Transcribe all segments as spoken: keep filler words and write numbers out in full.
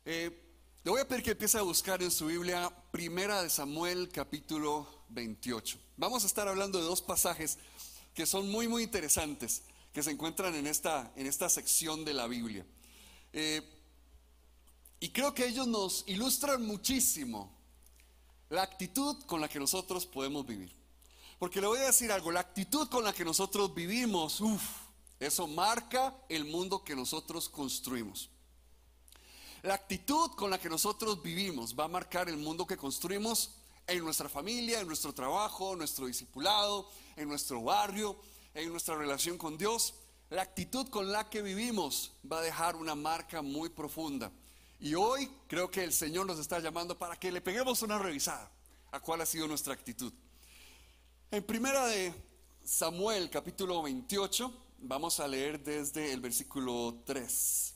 Eh, le voy a pedir que empiece a buscar en su Biblia Primera de Samuel capítulo veintiocho. Vamos a estar hablando de dos pasajes que son muy muy interesantes, que se encuentran en esta, en esta sección de la Biblia. Eh, y creo que ellos nos ilustran muchísimo la actitud con la que nosotros podemos vivir. Porque le voy a decir algo, la actitud con la que nosotros vivimos, uff, eso marca el mundo que nosotros construimos. La actitud con la que nosotros vivimos va a marcar el mundo que construimos en nuestra familia, en nuestro trabajo, en nuestro discipulado, en nuestro barrio, en nuestra relación con Dios. La actitud con la que vivimos va a dejar una marca muy profunda. Y hoy creo que el Señor nos está llamando para que le peguemos una revisada a cuál ha sido nuestra actitud. En Primera de Samuel capítulo veintiocho vamos a leer desde el versículo tres.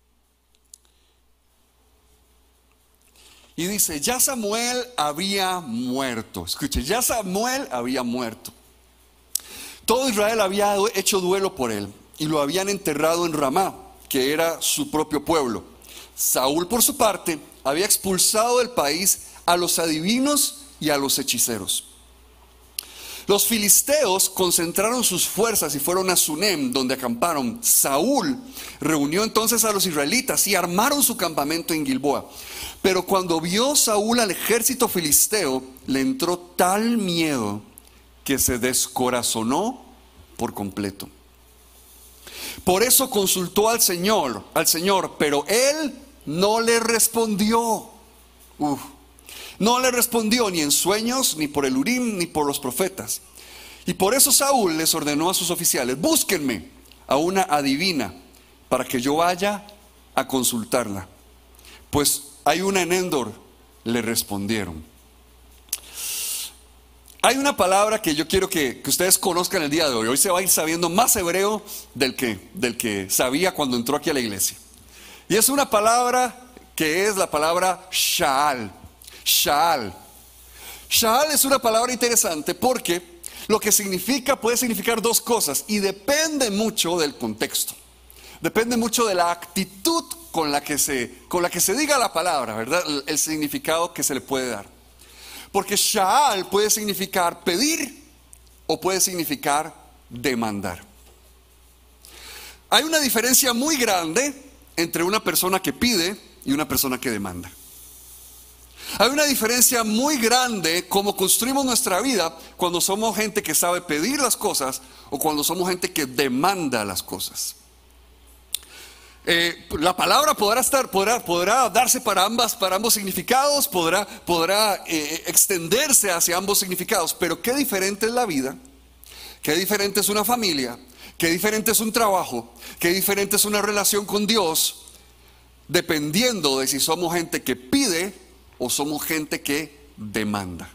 Y dice, ya Samuel había muerto. Escuche, ya Samuel había muerto. Todo Israel había hecho duelo por él y lo habían enterrado en Ramá, que era su propio pueblo. Saúl, por su parte, había expulsado del país a los adivinos y a los hechiceros. Los filisteos concentraron sus fuerzas y fueron a Sunem, donde acamparon. Saúl reunió entonces a los israelitas y armaron su campamento en Gilboa. Pero cuando vio Saúl al ejército filisteo, le entró tal miedo que se descorazonó por completo. Por eso consultó al Señor, al Señor, pero él no le respondió. Uf. No le respondió ni en sueños, ni por el Urim, ni por los profetas. Y por eso Saúl les ordenó a sus oficiales: búsquenme a una adivina para que yo vaya a consultarla. Pues hay una en Endor, le respondieron. Hay una palabra que yo quiero que, que ustedes conozcan el día de hoy. Hoy se va a ir sabiendo más hebreo del que, del que sabía cuando entró aquí a la iglesia. Y es una palabra que es la palabra Sha'al. Sha'al. Sha'al es una palabra interesante porque lo que significa puede significar dos cosas y depende mucho del contexto. Depende mucho de la actitud con la que se, con la que se diga la palabra, ¿verdad? El, el significado que se le puede dar. Porque Sha'al puede significar pedir o puede significar demandar. Hay una diferencia muy grande entre una persona que pide y una persona que demanda. Hay una diferencia muy grande cómo construimos nuestra vida cuando somos gente que sabe pedir las cosas o cuando somos gente que demanda las cosas. Eh, la palabra podrá estar, podrá, podrá darse para ambas, para ambos significados, podrá, podrá eh, extenderse hacia ambos significados, pero qué diferente es la vida, qué diferente es una familia, qué diferente es un trabajo, qué diferente es una relación con Dios, dependiendo de si somos gente que pide o somos gente que demanda.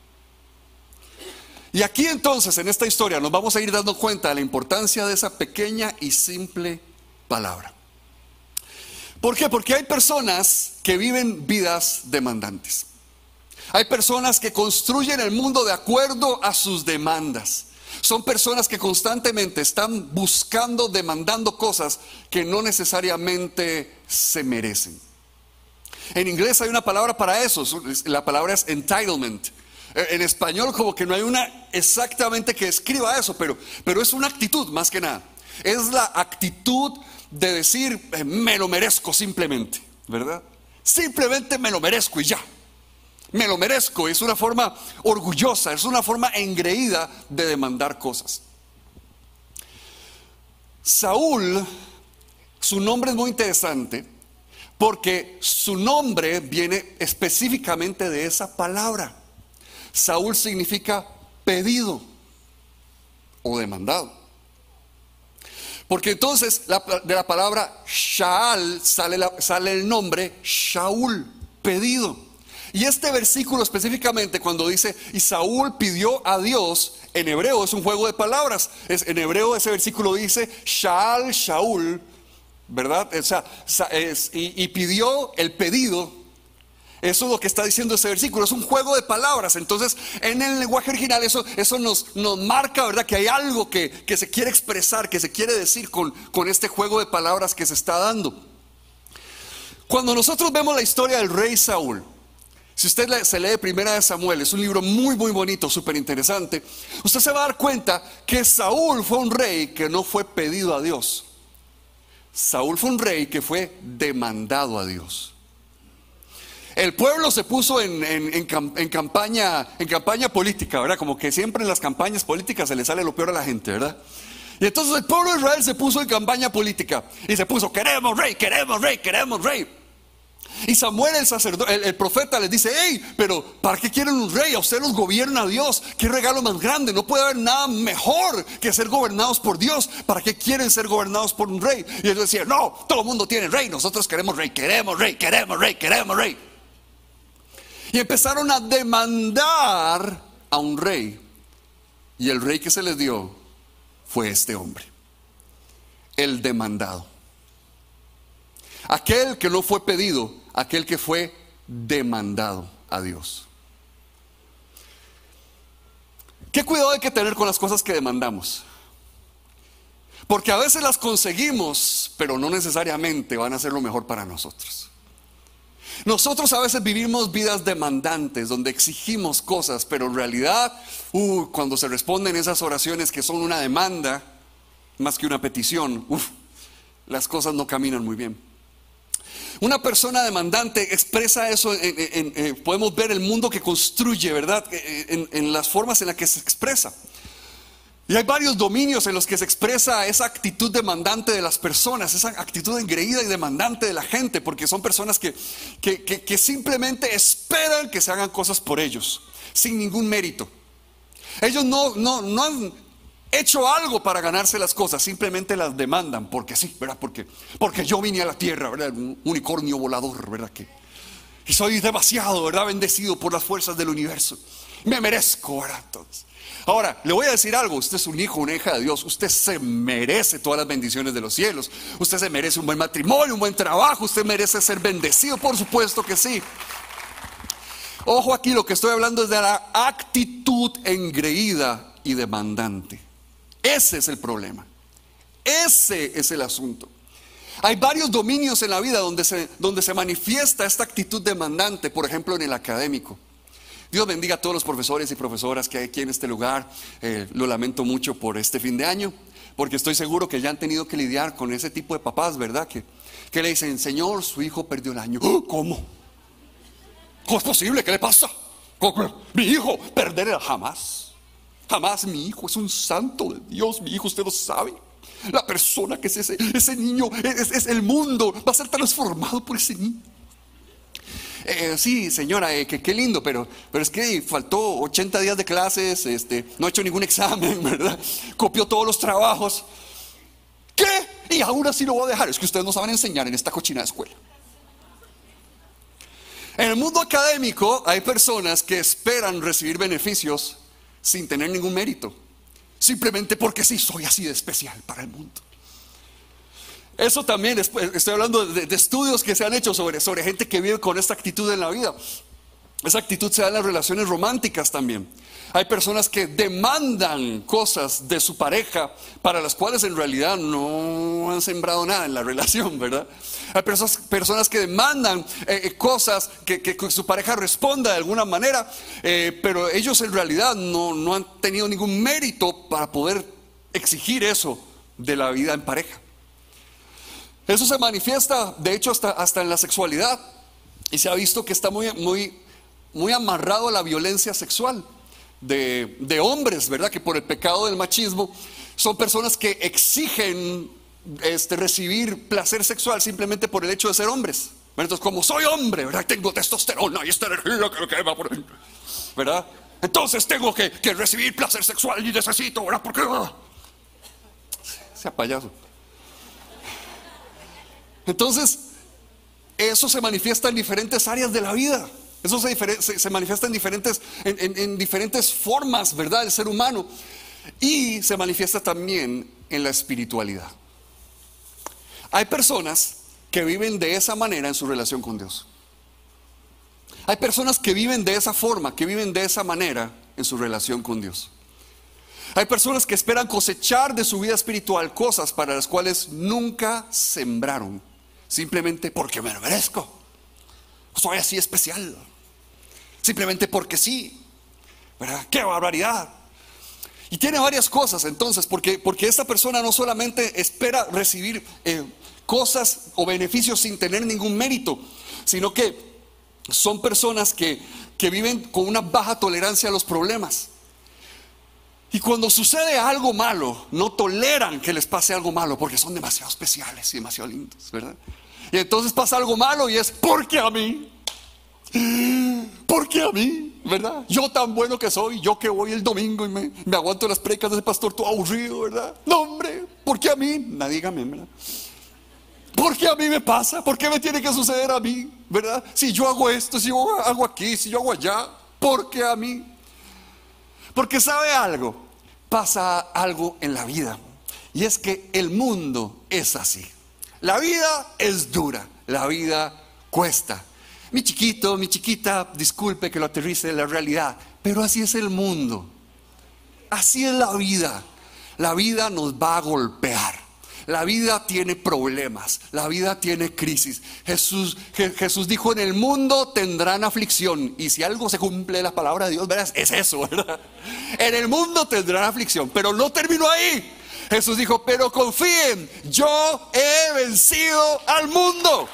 Y aquí entonces en esta historia nos vamos a ir dando cuenta de la importancia de esa pequeña y simple palabra. ¿Por qué? Porque hay personas que viven vidas demandantes. Hay personas que construyen el mundo de acuerdo a sus demandas. Son personas que constantemente están buscando, demandando cosas que no necesariamente se merecen. En inglés hay una palabra para eso, la palabra es entitlement. En español como que no hay una exactamente que escriba eso, pero, pero es una actitud más que nada. Es la actitud de decir, me lo merezco simplemente, ¿verdad? Simplemente me lo merezco y ya. Me lo merezco, es una forma orgullosa, es una forma engreída de demandar cosas. Saúl, su nombre es muy interesante porque su nombre viene específicamente de esa palabra. Saúl significa pedido o demandado. Porque entonces la, de la palabra Sha'al sale, la, sale el nombre Shaul, pedido. Y este versículo específicamente cuando dice, y Saúl pidió a Dios, en hebreo es un juego de palabras. Es, en hebreo ese versículo dice Sha'al, Shaul, ¿verdad? O sea, es, y, y pidió el pedido. Eso es lo que está diciendo ese versículo, es un juego de palabras. Entonces en el lenguaje original eso, eso nos, nos marca, ¿verdad? Que hay algo que, que se quiere expresar, que se quiere decir con, con este juego de palabras que se está dando. Cuando nosotros vemos la historia del rey Saúl, si usted le- se lee Primera de Samuel, es un libro muy muy bonito, súper interesante, usted se va a dar cuenta que Saúl fue un rey que no fue pedido a Dios. Saúl fue un rey que fue demandado a Dios. El pueblo se puso en, en, en, cam- en campaña, en campaña política, ¿verdad? Como que siempre en las campañas políticas se le sale lo peor a la gente, ¿verdad? Y entonces el pueblo de Israel se puso en campaña política y se puso: queremos rey, queremos rey, queremos rey. Y Samuel, el sacerdote, el, el profeta, les dice: hey, pero ¿para qué quieren un rey? A ustedes los gobierna Dios. Qué regalo más grande. No puede haber nada mejor que ser gobernados por Dios. ¿Para qué quieren ser gobernados por un rey? Y ellos decían: no, todo el mundo tiene rey, nosotros queremos rey, queremos rey, queremos rey, queremos rey. Y empezaron a demandar a un rey. Y el rey que se les dio fue este hombre, el demandado. Aquel que no fue pedido, aquel que fue demandado a Dios. ¿Qué cuidado hay que tener con las cosas que demandamos? Porque a veces las conseguimos, pero no necesariamente van a ser lo mejor para nosotros. Nosotros a veces vivimos vidas demandantes, donde exigimos cosas, pero en realidad, uh, cuando se responden esas oraciones que son una demanda, más que una petición, uh, las cosas no caminan muy bien. Una persona demandante expresa eso, en, en, en, en, podemos ver el mundo que construye, ¿verdad? En, en las formas en las que se expresa. Y hay varios dominios en los que se expresa esa actitud demandante de las personas, esa actitud engreída y demandante de la gente, porque son personas que, que, que, que simplemente esperan que se hagan cosas por ellos, sin ningún mérito. Ellos no, no, no han hecho algo para ganarse las cosas, simplemente las demandan, porque sí, ¿verdad? Porque, porque yo vine a la tierra, ¿verdad? Un unicornio volador, ¿verdad? Que, y soy demasiado, ¿verdad? Bendecido por las fuerzas del universo. Me merezco, ¿verdad? Entonces, ahora, le voy a decir algo: usted es un hijo, una hija de Dios. Usted se merece todas las bendiciones de los cielos. Usted se merece un buen matrimonio, un buen trabajo. Usted merece ser bendecido, por supuesto que sí. Ojo, aquí lo que estoy hablando es de la actitud engreída y demandante. Ese es el problema. Ese es el asunto. Hay varios dominios en la vida donde se, donde se manifiesta esta actitud demandante. Por ejemplo, en el académico. Dios bendiga a todos los profesores y profesoras que hay aquí en este lugar. Eh, lo lamento mucho por este fin de año, porque estoy seguro que ya han tenido que lidiar con ese tipo de papás, ¿verdad? Que, que le dicen: señor, su hijo perdió el año. ¿Cómo? ¿Cómo es posible? ¿Qué le pasa? ¿Cómo? Mi hijo perderá jamás. Jamás. Mi hijo es un santo de Dios. Mi hijo, usted lo sabe. La persona que es ese, ese niño, es, es el mundo, va a ser transformado por ese niño. Eh, sí, señora, eh, que qué lindo, pero, pero es que faltó ochenta días de clases, este, no ha hecho ningún examen, ¿verdad? Copió todos los trabajos. ¿Qué? Y ahora sí lo voy a dejar. Es que ustedes no saben enseñar en esta cochina de escuela. En el mundo académico hay personas que esperan recibir beneficios sin tener ningún mérito, simplemente porque sí, soy así de especial para el mundo. Eso también, estoy hablando de, de estudios que se han hecho sobre, sobre gente que vive con esta actitud en la vida. Esa actitud se da en las relaciones románticas también. Hay personas que demandan cosas de su pareja para las cuales en realidad no han sembrado nada en la relación, ¿verdad? Hay personas, personas que demandan eh, cosas que, que, que su pareja responda de alguna manera, eh, pero ellos en realidad no, no han tenido ningún mérito para poder exigir eso de la vida en pareja. Eso se manifiesta, de hecho, hasta, hasta en la sexualidad, y se ha visto que está muy, muy, muy amarrado a la violencia sexual de, de hombres, ¿verdad? Que por el pecado del machismo son personas que exigen este, recibir placer sexual simplemente por el hecho de ser hombres. Entonces, como soy hombre, ¿verdad? Tengo testosterona y esta energía que va por ahí, ¿verdad? Entonces tengo que, que recibir placer sexual y necesito, ¿verdad? Porque sea payaso. Entonces, eso se manifiesta en diferentes áreas de la vida. Eso se, se, se manifiesta en diferentes, en, en, en diferentes formas, ¿verdad? Del ser humano. Y se manifiesta también en la espiritualidad. Hay personas que viven de esa manera en su relación con Dios. Hay personas que viven de esa forma, que viven de esa manera en su relación con Dios. Hay personas que esperan cosechar de su vida espiritual cosas para las cuales nunca sembraron. simplemente porque me lo merezco. Soy así especial. Simplemente porque sí. ¿Verdad? ¡Qué barbaridad! Y tiene varias cosas entonces, porque, porque esta persona no solamente espera recibir eh, cosas o beneficios sin tener ningún mérito, sino que son personas que, que viven con una baja tolerancia a los problemas. Y cuando sucede algo malo, no toleran que les pase algo malo, porque son demasiado especiales y demasiado lindos, ¿verdad? Y entonces pasa algo malo y es, ¿por qué a mí? ¿Por qué a mí? ¿Verdad? Yo tan bueno que soy, yo que voy el domingo y me, me aguanto las predicas de ese pastor todo aburrido, ¿verdad? No, hombre, ¿por qué a mí? Nadie, dígame, ¿verdad? ¿Por qué a mí me pasa? ¿Por qué me tiene que suceder a mí? ¿Verdad? Si yo hago esto, si yo hago aquí, si yo hago allá, ¿por qué a mí? Porque sabe algo, pasa algo en la vida, y es que el mundo es así. La vida es dura, la vida cuesta. Mi chiquito, mi chiquita, disculpe que lo aterrice en la realidad, pero así es el mundo. Así es la vida. La vida nos va a golpear. La vida tiene problemas, la vida tiene crisis. Jesús, Je- Jesús dijo, en el mundo tendrán aflicción. Y si algo se cumple la palabra de Dios, ¿verdad? Es eso, ¿verdad? En el mundo tendrán aflicción, pero no terminó ahí. Jesús dijo, pero confíen, yo he vencido al mundo.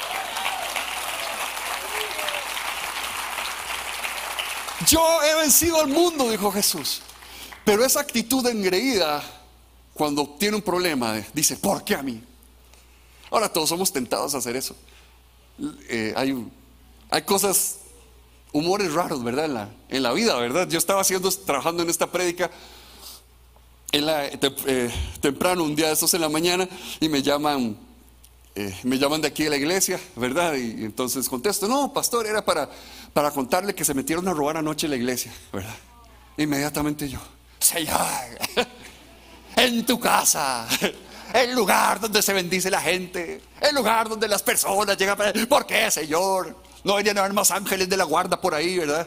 Yo he vencido al mundo, dijo Jesús. Pero esa actitud engreída, cuando tiene un problema, dice, ¿por qué a mí? Ahora todos somos tentados a hacer eso. eh, hay, hay cosas, humores raros, ¿verdad? En la, en la vida, ¿verdad? Yo estaba haciendo, trabajando en esta prédica en la, te, eh, temprano, un día de estos en la mañana, y me llaman eh, me llaman de aquí de la iglesia, ¿verdad? Y, y entonces contesto, no, pastor, era para, para contarle que se metieron a robar anoche en la iglesia, ¿verdad? Inmediatamente yo, Señor, en tu casa, el lugar donde se bendice la gente, el lugar donde las personas llegan para... ¿Por qué, Señor? No deberían haber más ángeles de la guarda por ahí, ¿verdad?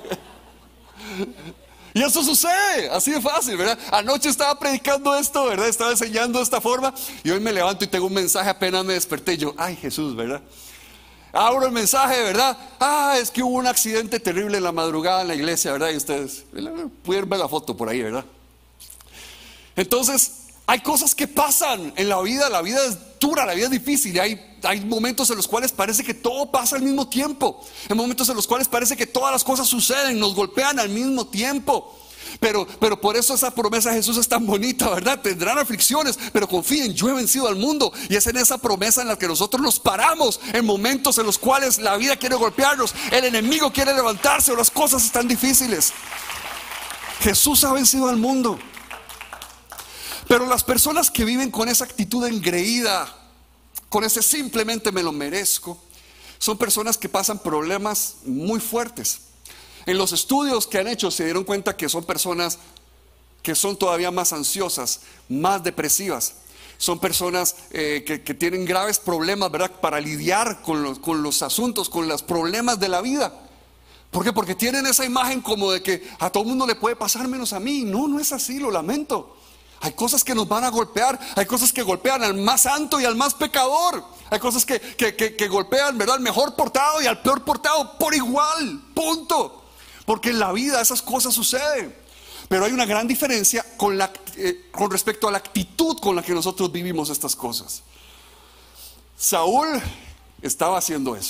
Y eso sucede, así de fácil, ¿verdad? Anoche estaba predicando esto, ¿verdad? Estaba enseñando de esta forma, y hoy me levanto y tengo un mensaje, apenas me desperté, y yo, ay, Jesús, ¿verdad? Abro el mensaje, ¿verdad? Ah, es que hubo un accidente terrible en la madrugada en la iglesia, ¿verdad? Y ustedes pudieron ver la foto por ahí, ¿verdad? Entonces, hay cosas que pasan en la vida, la vida es dura, la vida es difícil, y hay, hay momentos en los cuales parece que todo pasa al mismo tiempo. Hay momentos en los cuales parece que todas las cosas suceden, nos golpean al mismo tiempo. Pero, pero por eso esa promesa de Jesús es tan bonita, ¿verdad? Tendrán aflicciones, pero confíen, yo he vencido al mundo. Y es en esa promesa en la que nosotros nos paramos en momentos en los cuales la vida quiere golpearnos, el enemigo quiere levantarse o las cosas están difíciles. Jesús ha vencido al mundo. Pero las personas que viven con esa actitud engreída, con ese simplemente me lo merezco, son personas que pasan problemas muy fuertes. En los estudios que han hecho se dieron cuenta que son personas que son todavía más ansiosas, más depresivas. Son personas eh, que, que tienen graves problemas, ¿verdad? Para lidiar con los, con los asuntos, con los problemas de la vida. ¿Por qué? Porque tienen esa imagen como de que a todo el mundo le puede pasar menos a mí. No, no es así, lo lamento. Hay cosas que nos van a golpear, hay cosas que golpean al más santo y al más pecador. Hay cosas que, que, que, que golpean, ¿verdad? Al mejor portado y al peor portado por igual, punto. Porque en la vida esas cosas suceden. Pero hay una gran diferencia con, la, eh, con respecto a la actitud con la que nosotros vivimos estas cosas. Saúl estaba haciendo eso.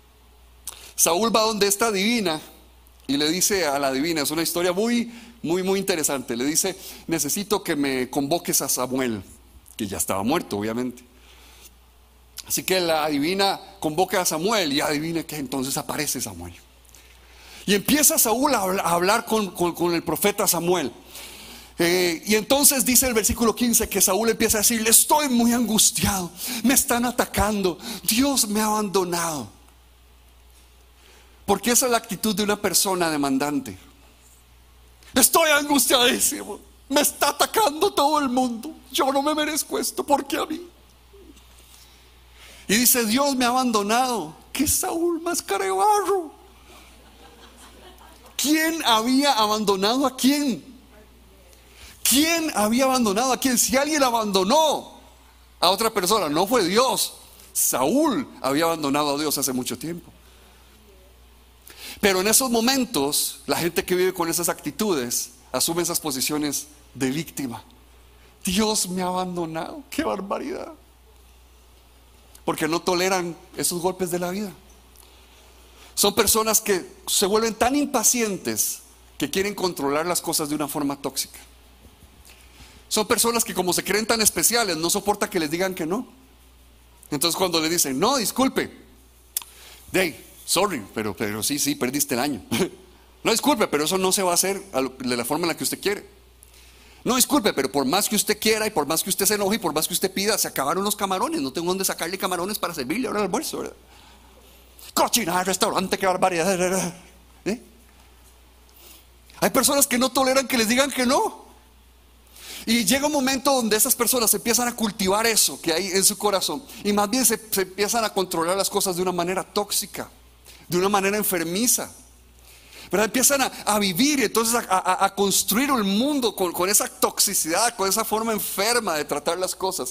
Saúl va donde esta divina y le dice a la divina, es una historia muy, muy, muy interesante. Le dice, necesito que me convoques a Samuel, que ya estaba muerto, obviamente. Así que la divina convoca a Samuel y adivina que entonces aparece Samuel. Y empieza Saúl a hablar con, con, con el profeta Samuel. Eh, y entonces dice el versículo quince que Saúl empieza a decirle, estoy muy angustiado, me están atacando, Dios me ha abandonado. Porque esa es la actitud de una persona demandante. Estoy angustiadísimo, me está atacando todo el mundo, yo no me merezco esto, ¿por qué a mí? Y dice, Dios me ha abandonado. ¿Qué Saúl más cara de barro? ¿Quién había abandonado a quién? ¿Quién había abandonado a quién? Si alguien abandonó a otra persona, no fue Dios, Saúl había abandonado a Dios hace mucho tiempo. Pero en esos momentos, la gente que vive con esas actitudes asume esas posiciones de víctima. Dios me ha abandonado, qué barbaridad. Porque no toleran esos golpes de la vida. Son personas que se vuelven tan impacientes que quieren controlar las cosas de una forma tóxica. Son personas que, como se creen tan especiales, no soporta que les digan que no. Entonces cuando le dicen, no, disculpe, hey, sorry, pero, pero sí, sí, perdiste el año. No, disculpe, pero eso no se va a hacer de la forma en la que usted quiere. No, disculpe, pero por más que usted quiera y por más que usted se enoje y por más que usted pida, se acabaron los camarones, no tengo dónde sacarle camarones para servirle ahora el almuerzo, ¿verdad? Cocina, restaurante, qué barbaridad. ¿Eh? Hay personas que no toleran que les digan que no. Y llega un momento donde esas personas empiezan a cultivar eso que hay en su corazón y más bien se, se empiezan a controlar las cosas de una manera tóxica, de una manera enfermiza. ¿Verdad? Empiezan a, a vivir, entonces a, a, a construir un mundo con, con esa toxicidad, con esa forma enferma de tratar las cosas.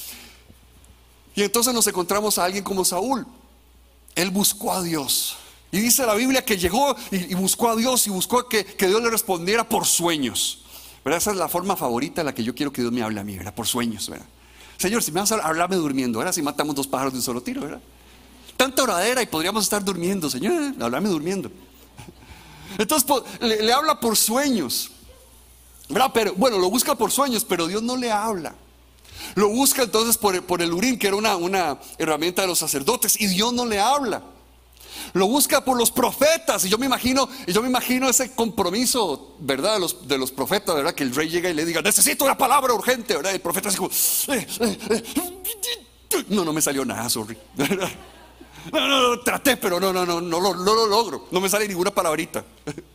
Y entonces nos encontramos a alguien como Saúl. Él buscó a Dios. Y dice la Biblia que llegó y, y buscó a Dios y buscó que, que Dios le respondiera por sueños. ¿Verdad? Esa es la forma favorita en la que yo quiero que Dios me hable a mí, ¿verdad? Por sueños, ¿verdad? Señor, si me vas a hablarme durmiendo, ¿verdad? Si matamos dos pájaros de un solo tiro, ¿verdad? Tanta oradera y podríamos estar durmiendo, Señor, ¿eh? Hablarme durmiendo. Entonces le, le habla por sueños, ¿verdad? Pero bueno, lo busca por sueños, pero Dios no le habla. Lo busca entonces por, por el Urim, que era una, una herramienta de los sacerdotes, y Dios no le habla. Lo busca por los profetas, y yo me imagino, y yo me imagino ese compromiso, ¿verdad? De los, de los profetas, ¿verdad? Que el rey llega y le diga, necesito una palabra urgente, ¿verdad? Y el profeta así como, eh, eh, eh. no, no me salió nada, sorry. No, no, no, traté, pero no, no, no, no, no, no lo logro. No me sale ninguna palabrita.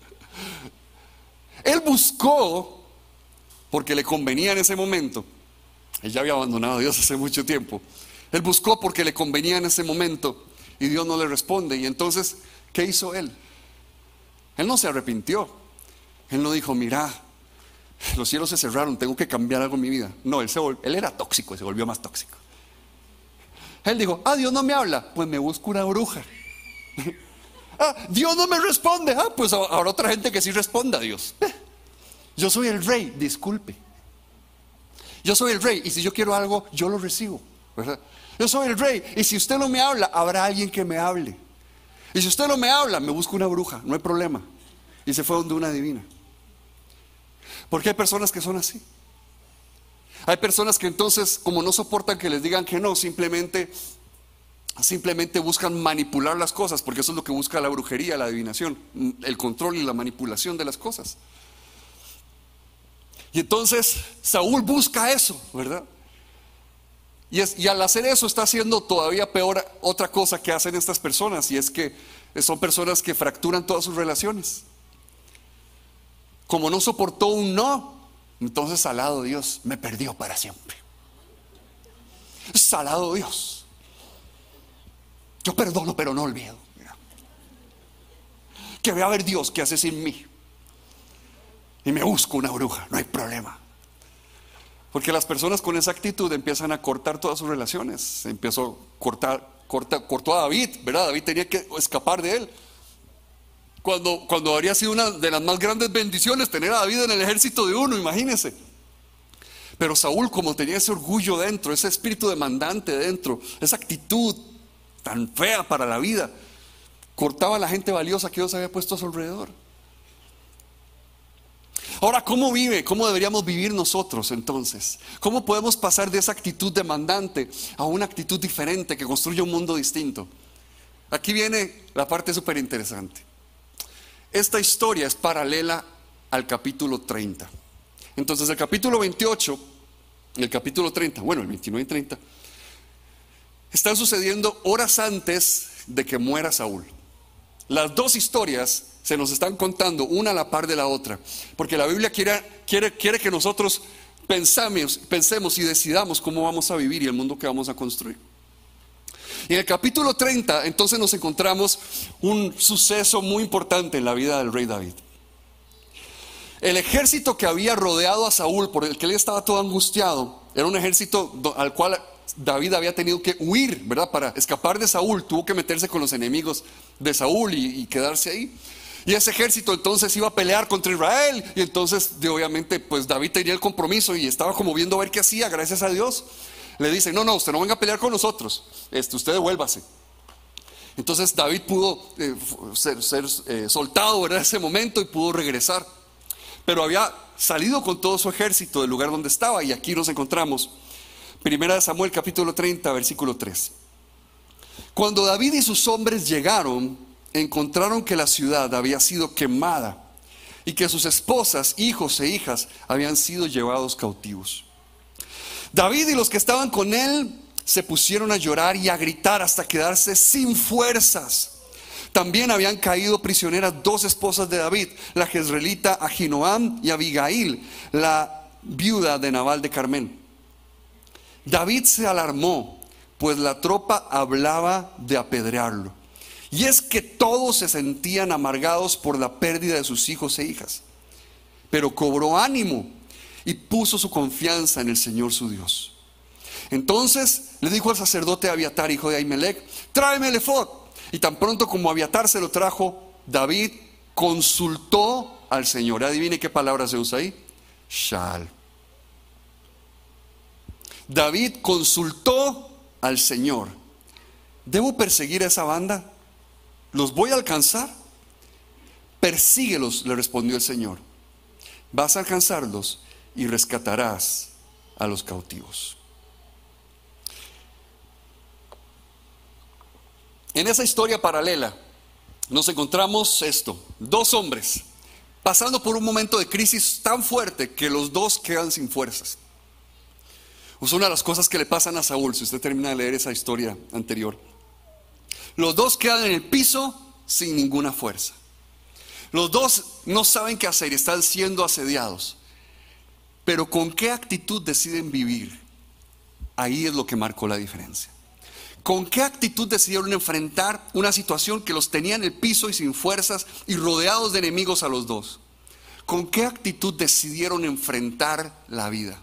Él buscó porque le convenía en ese momento. Él ya había abandonado a Dios hace mucho tiempo. Él buscó porque le convenía en ese momento y Dios no le responde. Y entonces, ¿qué hizo él? Él no se arrepintió. Él no dijo, mira, los cielos se cerraron, tengo que cambiar algo en mi vida. No, él, se vol- él era tóxico y se volvió más tóxico. Él dijo, ah, Dios no me habla, pues me busco una bruja. Ah, Dios no me responde, ah, pues habrá otra gente que sí responda a Dios. Yo soy el rey, disculpe. Yo soy el rey y si yo quiero algo, yo lo recibo, ¿verdad? Yo soy el rey y si usted no me habla, habrá alguien que me hable. Y si usted no me habla, me busco una bruja, no hay problema. Y se fue donde una divina. Porque hay personas que son así. Hay personas que entonces, como no soportan que les digan que no, simplemente, simplemente buscan manipular las cosas, porque eso es lo que busca la brujería, la adivinación, el control y la manipulación de las cosas. Y entonces Saúl busca eso, ¿verdad? Y, es, y al hacer eso está haciendo todavía peor otra cosa que hacen estas personas, y es que son personas que fracturan todas sus relaciones. Como no soportó un no, entonces salado Dios, me perdió para siempre. Salado Dios, yo perdono pero no olvido. Mira. Que vea a ver Dios qué hace sin mí. Y me busco una bruja, no hay problema. Porque las personas con esa actitud empiezan a cortar todas sus relaciones. Empezó a cortar, corta, cortó a David, ¿verdad? David tenía que escapar de él. Cuando, cuando habría sido una de las más grandes bendiciones tener a David en el ejército de uno, imagínense. Pero Saúl, como tenía ese orgullo dentro, ese espíritu demandante dentro, esa actitud tan fea para la vida, cortaba a la gente valiosa que Dios había puesto a su alrededor. Ahora, ¿cómo vive? ¿Cómo deberíamos vivir nosotros entonces? ¿Cómo podemos pasar de esa actitud demandante a una actitud diferente que construye un mundo distinto? Aquí viene la parte súper interesante. Esta historia es paralela al capítulo treinta. Entonces el capítulo veintiocho y el capítulo treinta, bueno, el veintinueve y treinta, están sucediendo horas antes de que muera Saúl. Las dos historias se nos están contando una a la par de la otra, porque la Biblia quiere, quiere, quiere que nosotros pensemos, pensemos y decidamos cómo vamos a vivir y el mundo que vamos a construir. Y en el capítulo treinta entonces nos encontramos un suceso muy importante en la vida del rey David. El ejército que había rodeado a Saúl, por el que él estaba todo angustiado, era un ejército al cual David había tenido que huir, ¿verdad? Para escapar de Saúl, tuvo que meterse con los enemigos de Saúl y, y quedarse ahí. Y ese ejército entonces iba a pelear contra Israel. Y entonces, de, obviamente, pues David tenía el compromiso y estaba como viendo a ver qué hacía, gracias a Dios. Le dice, no, no, usted no venga a pelear con nosotros, este, usted devuélvase. Entonces David pudo eh, ser, ser eh, soltado, ¿verdad? En ese momento, y pudo regresar. Pero había salido con todo su ejército del lugar donde estaba. Y aquí nos encontramos, Primera de Samuel capítulo treinta, versículo tres. Cuando David y sus hombres llegaron, encontraron que la ciudad había sido quemada y que sus esposas, hijos e hijas habían sido llevados cautivos. David y los que estaban con él se pusieron a llorar y a gritar hasta quedarse sin fuerzas. También habían caído prisioneras dos esposas de David, la jezreelita Ahinoam y Abigail, la viuda de Nabal de Carmel. David se alarmó, pues la tropa hablaba de apedrearlo. Y es que todos se sentían amargados por la pérdida de sus hijos e hijas. Pero cobró ánimo y puso su confianza en el Señor su Dios. Entonces le dijo al sacerdote Abiatar, hijo de Ahimelech, tráeme el efod. Y tan pronto como Abiatar se lo trajo, David consultó al Señor. Adivine qué palabra se usa ahí. Shal. David consultó al Señor. ¿Debo perseguir a esa banda? ¿Los voy a alcanzar? Persíguelos, le respondió el Señor. Vas a alcanzarlos y rescatarás a los cautivos. En esa historia paralela nos encontramos esto: dos hombres pasando por un momento de crisis tan fuerte que los dos quedan sin fuerzas. Es una de las cosas que le pasan a Saúl, si usted termina de leer esa historia anterior. Los dos quedan en el piso sin ninguna fuerza. Los dos no saben qué hacer y están siendo asediados. Pero ¿con qué actitud deciden vivir? Ahí es lo que marcó la diferencia. ¿Con qué actitud decidieron enfrentar una situación que los tenía en el piso y sin fuerzas y rodeados de enemigos a los dos? ¿Con qué actitud decidieron enfrentar la vida?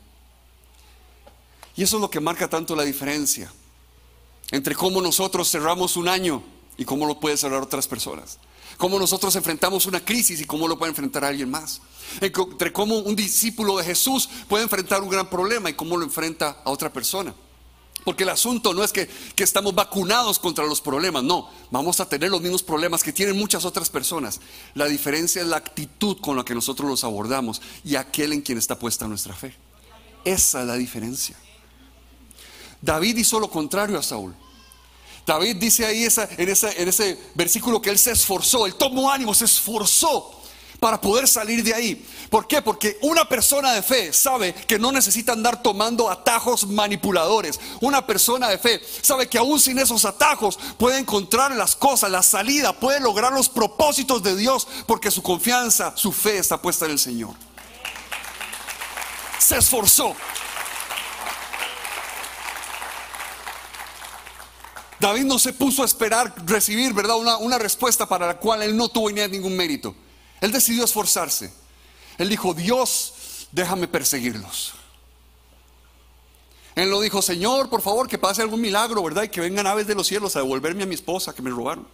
Y eso es lo que marca tanto la diferencia entre cómo nosotros cerramos un año y cómo lo pueden cerrar otras personas. Cómo nosotros enfrentamos una crisis y cómo lo puede enfrentar alguien más. Entre cómo un discípulo de Jesús puede enfrentar un gran problema y cómo lo enfrenta a otra persona. Porque el asunto no es que, que estamos vacunados contra los problemas. No, vamos a tener los mismos problemas que tienen muchas otras personas. La diferencia es la actitud con la que nosotros los abordamos y aquel en quien está puesta nuestra fe. Esa es la diferencia. David hizo lo contrario a Saúl. David dice ahí esa, en, esa, en ese versículo que él se esforzó, él tomó ánimo, se esforzó para poder salir de ahí. ¿Por qué? Porque una persona de fe sabe que no necesita andar tomando atajos manipuladores. Una persona de fe sabe que aún sin esos atajos puede encontrar las cosas, la salida, puede lograr los propósitos de Dios, porque su confianza, su fe está puesta en el Señor. Se esforzó. David no se puso a esperar recibir, ¿verdad? Una, una respuesta para la cual él no tuvo ni ningún mérito. Él decidió esforzarse. Él dijo, Dios, déjame perseguirlos. Él no dijo, Señor, por favor, que pase algún milagro, ¿verdad? Y que vengan aves de los cielos a devolverme a mi esposa que me robaron.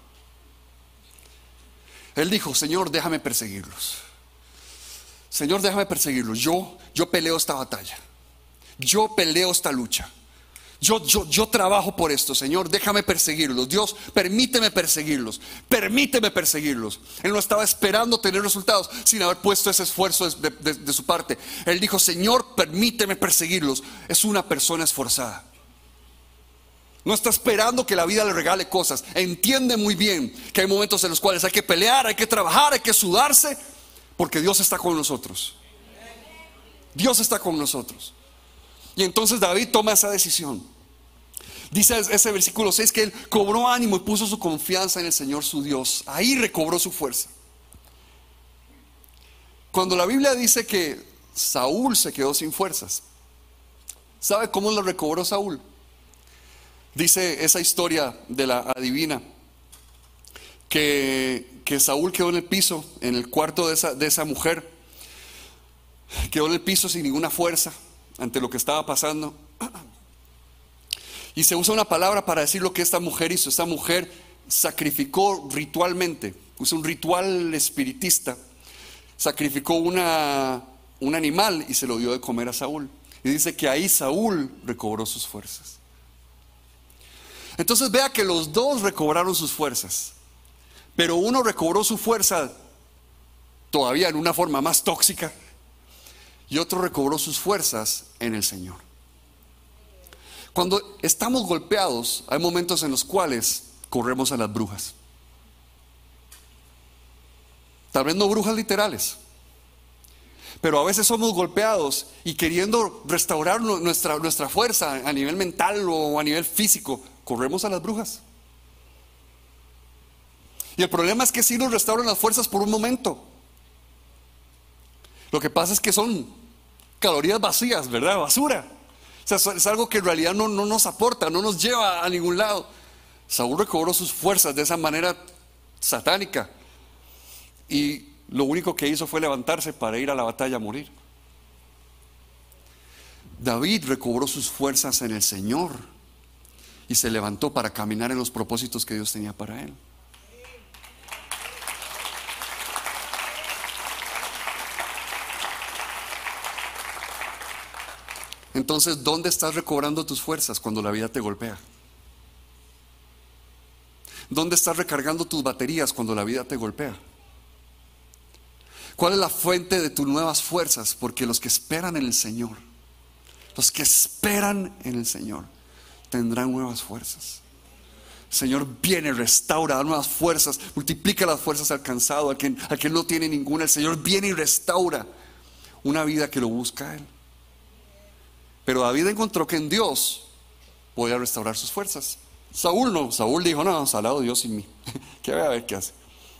Él dijo, Señor, déjame perseguirlos. Señor, déjame perseguirlos. Yo, yo peleo esta batalla. Yo peleo esta lucha. Yo, yo, yo trabajo por esto, Señor, déjame perseguirlos. Dios, permíteme perseguirlos. Permíteme perseguirlos. Él no estaba esperando tener resultados sin haber puesto ese esfuerzo de, de, de su parte. Él dijo, Señor, permíteme perseguirlos. Es una persona esforzada. No está esperando que la vida le regale cosas. Entiende muy bien que hay momentos en los cuales hay que pelear, hay que trabajar, hay que sudarse, porque Dios está con nosotros. Dios está con nosotros. Y entonces David toma esa decisión. Dice ese versículo seis que él cobró ánimo y puso su confianza en el Señor su Dios. Ahí recobró su fuerza. Cuando la Biblia dice que Saúl se quedó sin fuerzas, ¿sabe cómo lo recobró Saúl? Dice esa historia de la adivina que, que Saúl quedó en el piso, en el cuarto de esa, de esa mujer. Quedó en el piso sin ninguna fuerza ante lo que estaba pasando. Y se usa una palabra para decir lo que esta mujer hizo. Esta mujer sacrificó ritualmente, usó un ritual espiritista, sacrificó una, un animal y se lo dio de comer a Saúl. Y dice que ahí Saúl recobró sus fuerzas. Entonces vea que los dos recobraron sus fuerzas, pero uno recobró su fuerza todavía en una forma más tóxica y otro recobró sus fuerzas en el Señor. Cuando estamos golpeados, hay momentos en los cuales corremos a las brujas. Tal vez no brujas literales, pero a veces somos golpeados y queriendo restaurar nuestra, nuestra fuerza a nivel mental o a nivel físico, corremos a las brujas. Y el problema es que sí nos restauran las fuerzas por un momento. Lo que pasa es que son calorías vacías, ¿verdad? Basura. O sea, es algo que en realidad no, no nos aporta, no nos lleva a ningún lado. Saúl recobró sus fuerzas de esa manera satánica. Y lo único que hizo fue levantarse para ir a la batalla a morir. David recobró sus fuerzas en el Señor y se levantó para caminar en los propósitos que Dios tenía para él. Entonces, ¿dónde estás recobrando tus fuerzas cuando la vida te golpea? ¿Dónde estás recargando tus baterías cuando la vida te golpea? ¿Cuál es la fuente de tus nuevas fuerzas? Porque los que esperan en el Señor, los que esperan en el Señor, tendrán nuevas fuerzas. El Señor viene, restaura, da nuevas fuerzas, multiplica las fuerzas al cansado, al que, al que no tiene ninguna. El Señor viene y restaura una vida que lo busca a Él. Pero David encontró que en Dios podía restaurar sus fuerzas. Saúl no, Saúl dijo: no, salado Dios sin mí. Que voy a ver qué hace.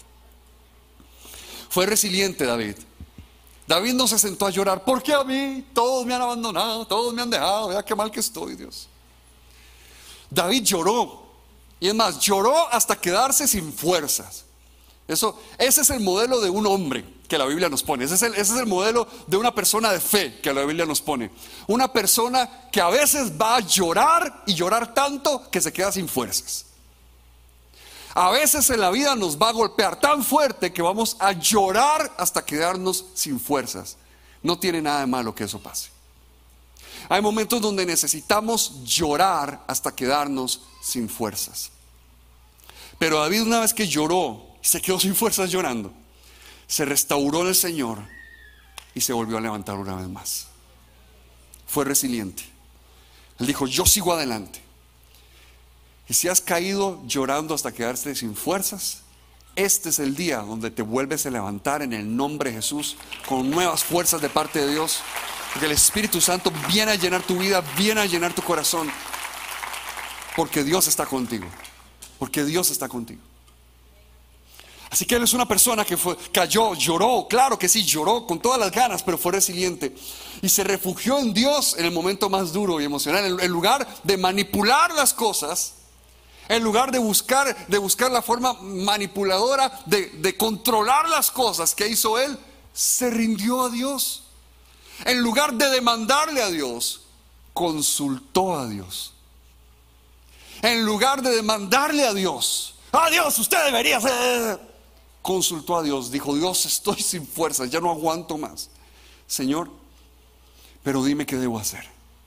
Fue resiliente David. David no se sentó a llorar: ¿por qué a mí? Todos me han abandonado, todos me han dejado, vea qué mal que estoy, Dios. David lloró, y es más, lloró hasta quedarse sin fuerzas. Eso, ese es el modelo de un hombre que la Biblia nos pone. Ese es, el, ese es el modelo de una persona de fe que la Biblia nos pone. Una persona que a veces va a llorar y llorar tanto que se queda sin fuerzas. A veces en la vida nos va a golpear tan fuerte que vamos a llorar hasta quedarnos sin fuerzas. No tiene nada de malo que eso pase. Hay momentos donde necesitamos llorar hasta quedarnos sin fuerzas. Pero David, una vez que lloró, se quedó sin fuerzas llorando, se restauró en el Señor y se volvió a levantar una vez más. Fue resiliente. Él dijo: yo sigo adelante. Y si has caído llorando hasta quedarte sin fuerzas, este es el día donde te vuelves a levantar en el nombre de Jesús con nuevas fuerzas de parte de Dios, porque el Espíritu Santo viene a llenar tu vida, viene a llenar tu corazón, porque Dios está contigo, porque Dios está contigo. Así que él es una persona que fue, cayó, lloró, claro que sí, lloró con todas las ganas, pero fue resiliente y se refugió en Dios en el momento más duro y emocional. En, en lugar de manipular las cosas, en lugar de buscar, de buscar la forma manipuladora de, de controlar las cosas que hizo él, se rindió a Dios. En lugar de demandarle a Dios, consultó a Dios. En lugar de demandarle a Dios: ¡ah, Dios, usted debería hacer! Consultó a Dios, dijo: Dios, estoy sin fuerzas, ya no aguanto más, Señor, pero dime qué debo hacer.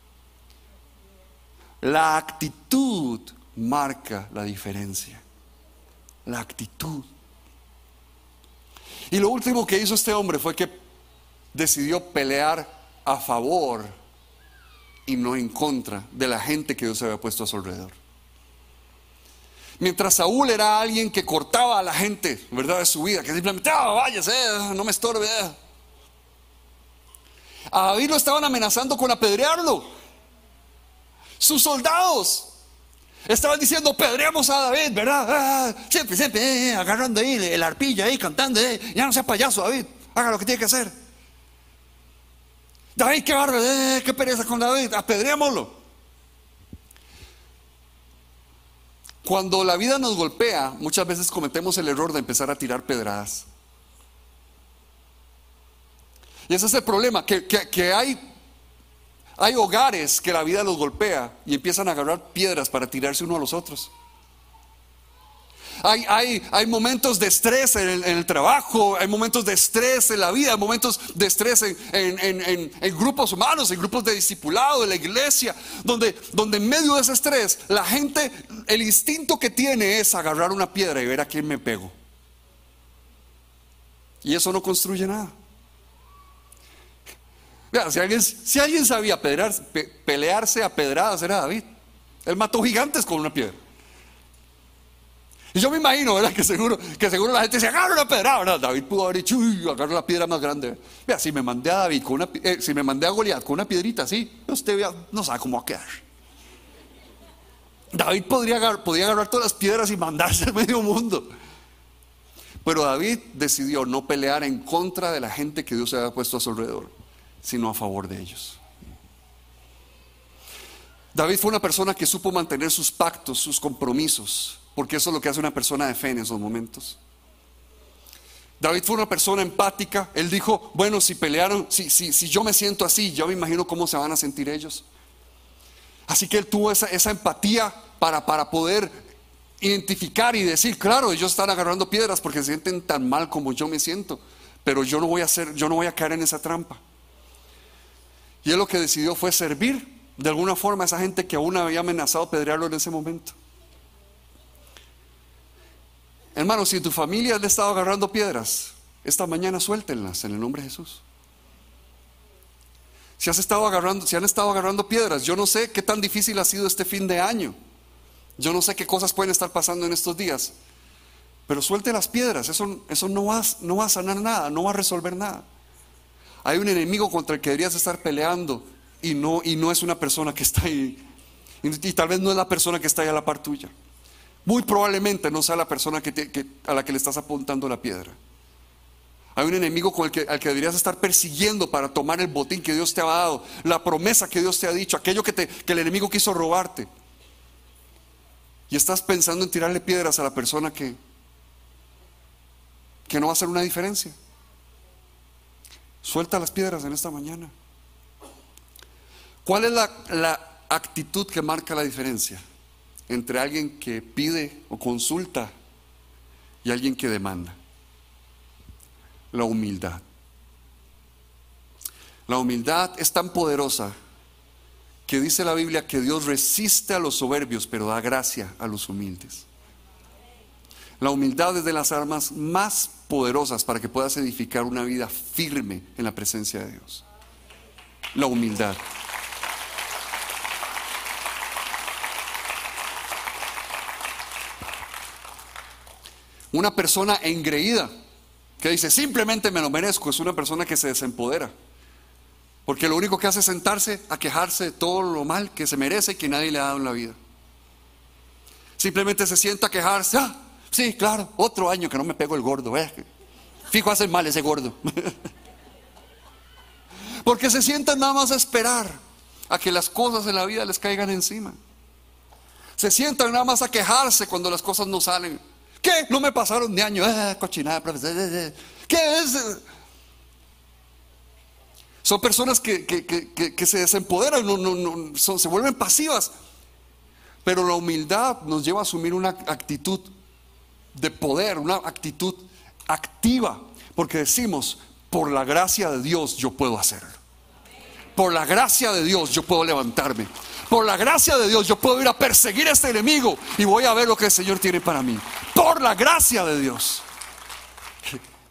La actitud marca la diferencia. La actitud. Y lo último que hizo este hombre fue que decidió pelear a favor y no en contra de la gente que Dios había puesto a su alrededor. Mientras Saúl era alguien que cortaba a la gente, ¿verdad?, de su vida, que simplemente: ah, váyase, no me estorbe. A David lo estaban amenazando con apedrearlo. Sus soldados estaban diciendo: apedreamos a David, ¿verdad? Ah, siempre, siempre, eh, agarrando ahí el arpilla ahí, cantando, eh, ya no sea payaso, David, haga lo que tiene que hacer. David, qué bárbaro, eh, qué pereza con David, apedreémoslo. Cuando la vida nos golpea, muchas veces cometemos el error de empezar a tirar pedradas. Y ese es el problema, que, que, que hay, Hay hogares que la vida los golpea y empiezan a agarrar piedras para tirarse uno a los otros. Hay, hay, hay momentos de estrés en el, en el trabajo, hay momentos de estrés en la vida, hay momentos de estrés en, en, en, en, en grupos humanos, en grupos de discipulado, en la iglesia, donde, donde en medio de ese estrés la gente, el instinto que tiene es agarrar una piedra y ver a quién me pego. Y eso no construye nada. Mira, si alguien, si alguien sabía pedrar, pe, pelearse a pedradas era David. Él mató gigantes con una piedra. Y yo me imagino, ¿verdad? Que seguro, que seguro la gente se agarra una pedrada, ¿verdad? David pudo haber dicho, uy, agarra la piedra más grande. Mira, si me mandé a David con una, eh, si me mandé a Goliat con una piedrita así, usted vea, no sabe cómo va a quedar. David podría agarrar, podría agarrar todas las piedras y mandarse al medio mundo. Pero David decidió no pelear en contra de la gente que Dios había puesto a su alrededor, sino a favor de ellos. David fue una persona que supo mantener sus pactos, sus compromisos, porque eso es lo que hace una persona de fe en esos momentos. David fue una persona empática. Él dijo, bueno, si pelearon, si, si, si yo me siento así, yo me imagino cómo se van a sentir ellos. Así que él tuvo esa, esa empatía para, para poder identificar y decir, claro, ellos están agarrando piedras porque se sienten tan mal como yo me siento, pero yo no voy a hacer, yo no voy a caer en esa trampa. Y él lo que decidió fue servir de alguna forma a esa gente que aún había amenazado apedrearlo en ese momento. Hermano, si tu familia le ha estado agarrando piedras, esta mañana suéltenlas en el nombre de Jesús. Si has estado agarrando, si han estado agarrando piedras, yo no sé qué tan difícil ha sido este fin de año. Yo no sé qué cosas pueden estar pasando en estos días. Pero suelte las piedras, eso, eso no va, no va a sanar nada, no va a resolver nada. Hay un enemigo contra el que deberías estar peleando y no, y no es una persona que está ahí. Y, y tal vez no es la persona que está ahí a la par tuya. Muy probablemente no sea la persona que te, que, a la que le estás apuntando la piedra. Hay un enemigo con el que, al que deberías estar persiguiendo para tomar el botín que Dios te ha dado, la promesa que Dios te ha dicho, aquello que, te, que el enemigo quiso robarte. Y estás pensando en tirarle piedras a la persona que, que no va a hacer una diferencia. Suelta las piedras en esta mañana. ¿Cuál es la, la actitud que marca la diferencia entre alguien que pide o consulta y alguien que demanda? La humildad. La humildad es tan poderosa que dice la Biblia que Dios resiste a los soberbios, pero da gracia a los humildes. La humildad es de las armas más poderosas para que puedas edificar una vida firme en la presencia de Dios. La humildad. Una persona engreída que dice simplemente me lo merezco, es una persona que se desempodera, porque lo único que hace es sentarse a quejarse de todo lo mal que se merece y que nadie le ha dado en la vida. Simplemente se sienta a quejarse. Ah, sí, claro, otro año que no me pego el gordo, eh. Fijo, hace mal ese gordo. Porque se sientan nada más a esperar a que las cosas en la vida les caigan encima. Se sientan nada más a quejarse cuando las cosas no salen. ¿Qué? No me pasaron de año. Ah, cochinada, profesor. ¿Qué es? Son personas que, que, que, que se desempoderan, no, no, no, son, se vuelven pasivas. Pero la humildad nos lleva a asumir una actitud de poder, una actitud activa, porque decimos, por la gracia de Dios yo puedo hacerlo. Por la gracia de Dios yo puedo levantarme. Por la gracia de Dios yo puedo ir a perseguir a este enemigo y voy a ver lo que el Señor tiene para mí. Por la gracia de Dios.